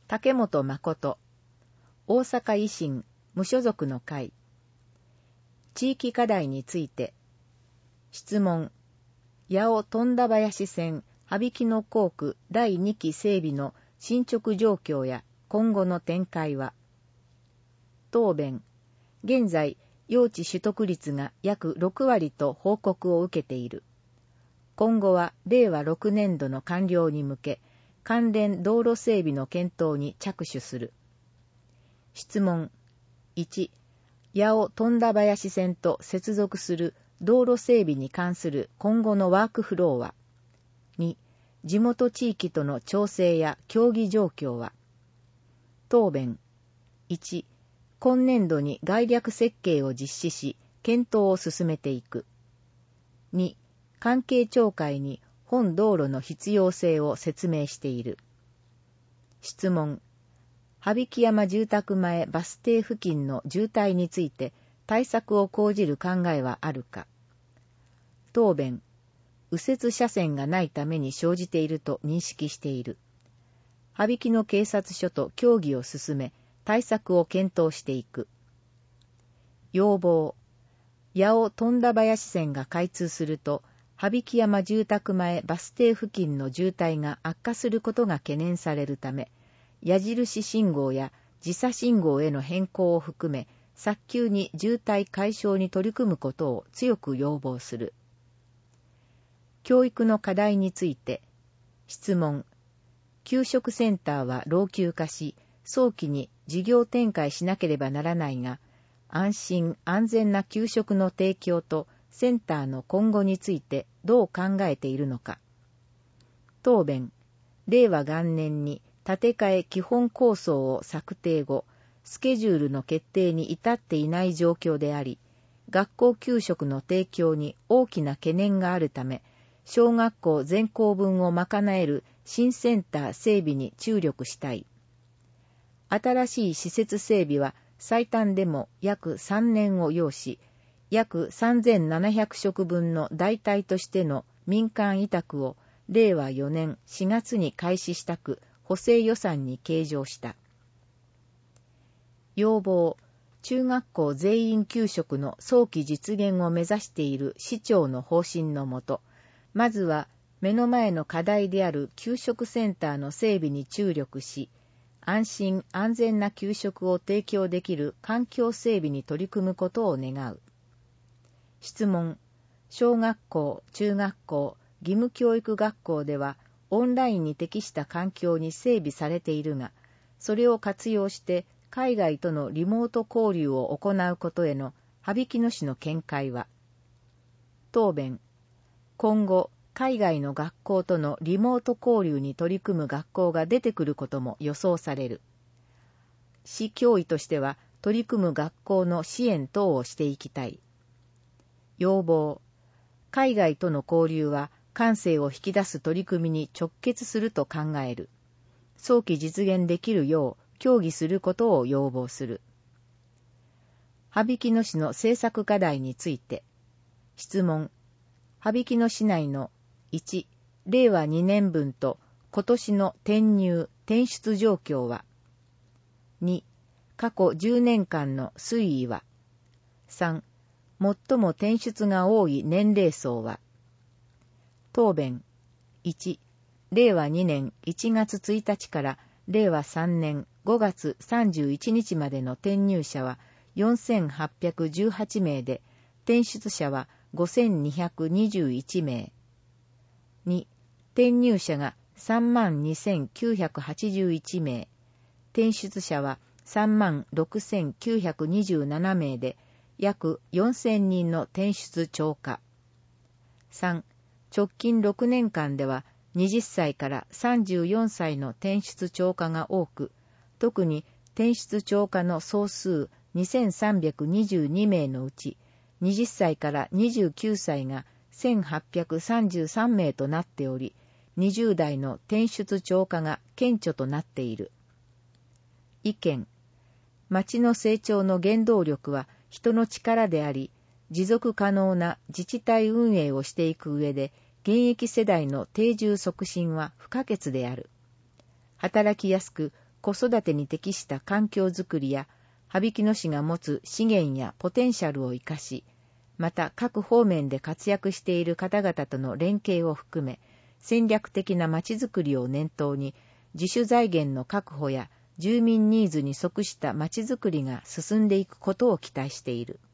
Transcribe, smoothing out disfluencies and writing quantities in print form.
竹本誠、大阪維新無所属の会。地域課題について。質問。八尾富田林線羽曳野工区第2期整備の進捗状況や今後の展開は。答弁。現在、用地取得率が約6割と報告を受けている。今後は令和6年度の完了に向け、関連道路整備の検討に着手する。質問。1、八尾富田林線と接続する道路整備に関する今後のワークフローは。2、地元地域との調整や協議状況は。答弁。1、今年度に概略設計を実施し、検討を進めていく。2、関係町会に本道路の必要性を説明している。質問。羽曳山住宅前バス停付近の渋滞について対策を講じる考えはあるか。答弁。右折車線がないために生じていると認識している。羽曳野警察署と協議を進め、対策を検討していく。要望。八尾富田林線が開通すると、羽曳山住宅前バス停付近の渋滞が悪化することが懸念されるため、矢印信号や時差信号への変更を含め、早急に渋滞解消に取り組むことを強く要望する。教育の課題について。質問。給食センターは老朽化し、早期に事業展開しなければならないが、安心安全な給食の提供とセンターの今後についてどう考えているのか。答弁。令和元年に建て替え基本構想を策定後、スケジュールの決定に至っていない状況であり、学校給食の提供に大きな懸念があるため、小学校全校分を賄える新センター整備に注力したい。新しい施設整備は最短でも約3年を要し、約3700食分の代替としての民間委託を令和4年4月に開始したく補正予算に計上した。要望。中学校全員給食の早期実現を目指している市長の方針のもと、まずは目の前の課題である給食センターの整備に注力し、安心安全な給食を提供できる環境整備に取り組むことを願う。質問。小学校、中学校、義務教育学校ではオンラインに適した環境に整備されているが、それを活用して海外とのリモート交流を行うことへの羽曳野市の見解は。答弁。今後、海外の学校とのリモート交流に取り組む学校が出てくることも予想される。市教委としては取り組む学校の支援等をしていきたい。要望。海外との交流は感性を引き出す取り組みに直結すると考える。早期実現できるよう協議することを要望する。羽曳野市の政策課題について。質問。羽曳野市内の1、令和2年分と今年の転入・転出状況は。2、過去10年間の推移は。3、最も転出が多い年齢層は。答弁。1、令和2年1月1日から令和3年5月31日までの転入者は4818名で、転出者は5221名。2、転入者が32,981名。転出者は36,927名で、約4000人の転出超過。3、直近6年間では20歳から34歳の転出超過が多く、特に転出超過の総数2322名のうち、20歳から29歳が1833名となっており、20代の転出超過が顕著となっている。意見。町の成長の原動力は人の力であり、持続可能な自治体運営をしていく上で、現役世代の定住促進は不可欠である。働きやすく子育てに適した環境づくりや、羽曳野市が持つ資源やポテンシャルを生かし、また各方面で活躍している方々との連携を含め、戦略的なまちづくりを念頭に、自主財源の確保や住民ニーズに即したまちづくりが進んでいくことを期待している。